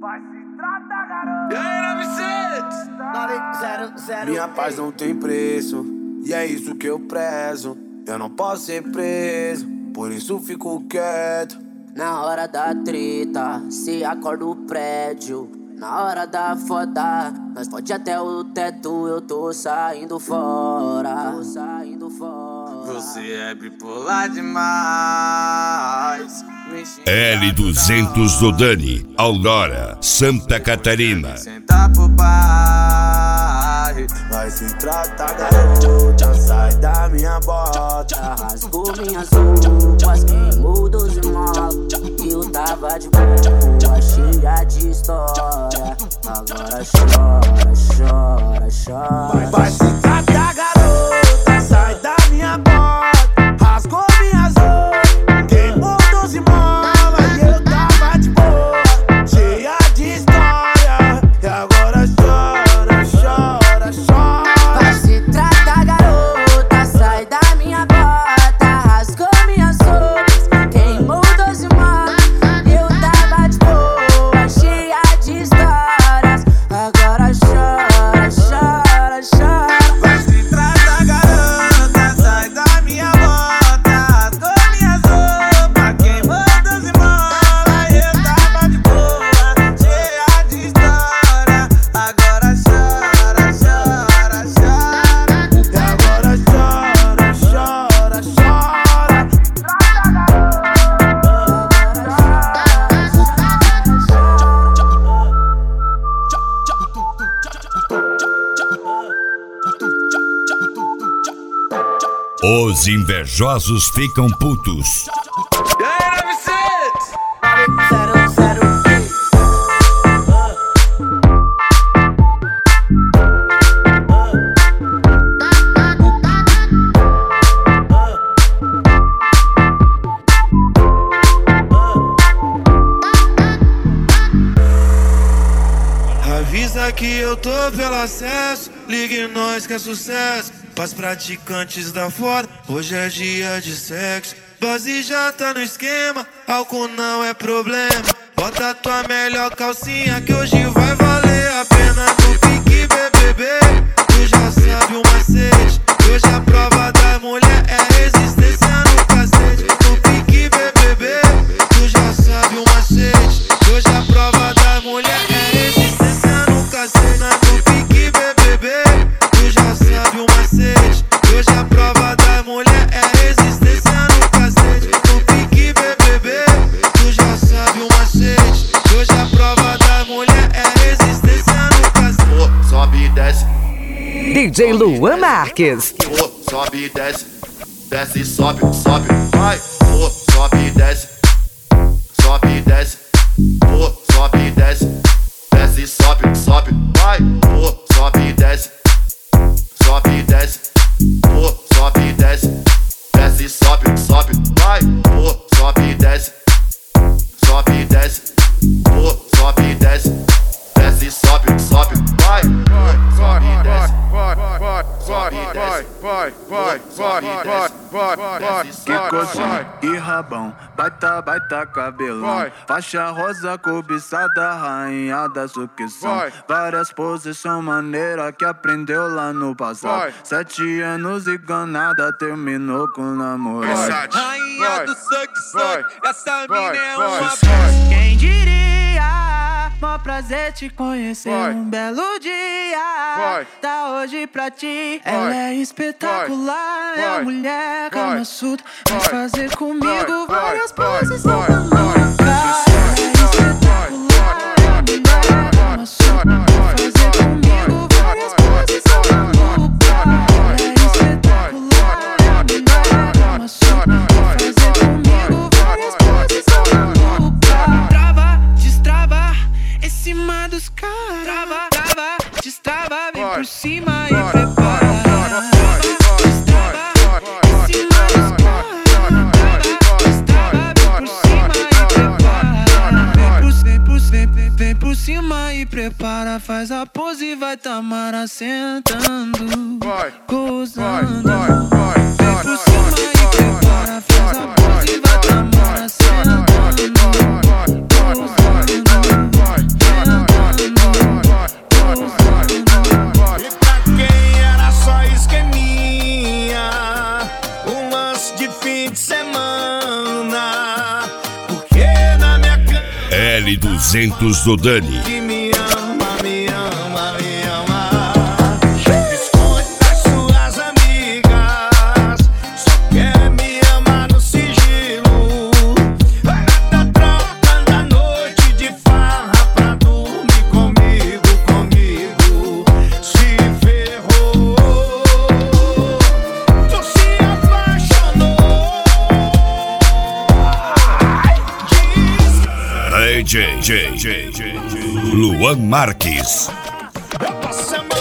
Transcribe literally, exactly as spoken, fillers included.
Vai se tratar, garoto. E aí, nove zero zero. Minha paz não tem preço, e é isso que eu prezo. Eu não posso ser preso, por isso fico quieto. Na hora da treta, se acorda o prédio. Na hora da foda, nós pode até o teto. Eu tô saindo fora, tô saindo fora. Você é bipolar demais. L duzentos do Dani, Aurora, Santa Catarina. Sentar pro pai. Vai se tratar, garota, sai da minha bota. Rasgou minhas roupas, queimou doze molas. Eu tava de boa, cheia de história. Agora chora, chora, chora. Vai se tratar, garota, sai da minha bota. Rasgou minhas roupas, queimou doze molas. E eu tava de boa, cheia de história. E agora chora, chora, chora. Vai se tratar, garota, sai da minha bota. Rasgou minhas roupas, queimou doze molas. Eu tava de boa, cheia de histórias. Agora chora, chora, chora. Vai se tratar, garota, sai da minha bota. Rasgou minhas roupas, queimou doze molas. Eu tava de boa, cheia de história. Agora chora, chora, chora. E agora chora, chora, chora. Os invejosos ficam putos. E aí, Vicente? Zero, zero. Avisa que eu tô pelo acesso, ligue nós que é sucesso. Pras praticantes da foda, hoje é dia de sexo. Base já tá no esquema, álcool não é problema. Bota tua melhor calcinha que hoje vai valer a pena. No pique B B B, tu já sabe o macete. Hoje a prova da mulher é resistência no cacete. No pique B B B, tu já sabe o macete. Hoje a prova da mulher é resistência no cacete. No pique B B B, tu já sabe o macete. Hoje a prova da mulher é resistência no cacete. No pique B B B, tu já sabe o macete. Hoje a prova da mulher é resistência no cacete. Oh, sobe e desce. D J Luan Marques. Oh, sobe e desce. Desce e sobe, sobe, vai. Oh, sobe e desce. Sobe e desce. Oh, sobe e desce. Desce e sobe, sobe, vai. Oh, sobe e desce. Sobe e desce. Oh, sobe e desce. Desce e sobe, sobe, vai. Oh, sobe e desce. Sobe e desce. Oh, sobe e desce. Desce e sobe, sobe, vai. Oh, sobe e desce. Sobe e desce. Vai, vai, vai, vai, vai, vai. Que coxinha e rabão, baita, baita cabelão. Vai. Faixa rosa cobiçada, rainha da sucção. Vai. Várias posições maneiras que aprendeu lá no passado. Vai. Sete anos e ganada, terminou com namorado. Versace. Rainha Vai. do suck Vai. suck. Essa Vai. mina é Vai. uma Vai. Quem diria, mó prazer te conhecer. Vai. Um belo dia, Vai. tá hoje pra ti. Vai. Ela é espetacular, é Vai. a mulher Vai. Kama Sutra. Vai Vai. fazer comigo Vai. várias Vai. poses Vai. tão Vai. malucas. Vai. Ela é espetacular, é a mulher Kama Sutra. Vai fazer comigo várias poses tão malucas. Ela é espetacular, é a mulher Kama Sutra. Vai fazer comigo várias poses tão malucas. Trava, destrava, em cima dos caras. Trava, trava, destrava, vem Vai. por cima e Vai. prepara. Vai. Destrava, em cima dos caras. Destrava, vem por cima e prepara. Vem por, vem por, vem, vem, vem por cima e prepara. Faz a pose e vai Tamara sentando, Vai. gozando. Vai. Vai. Vem por cima e prepara. Faz a pose e vai Tamara sentando, gozando. L duzentos do Dani. Que me ama, me ama, me ama. Esconde das suas amigas, só quer me amar no sigilo. Vai na troca da noite de farra pra dormir comigo, comigo. Se ferrou, tu se apaixonou. D J, J, J, J, Luan Marques. Eu posso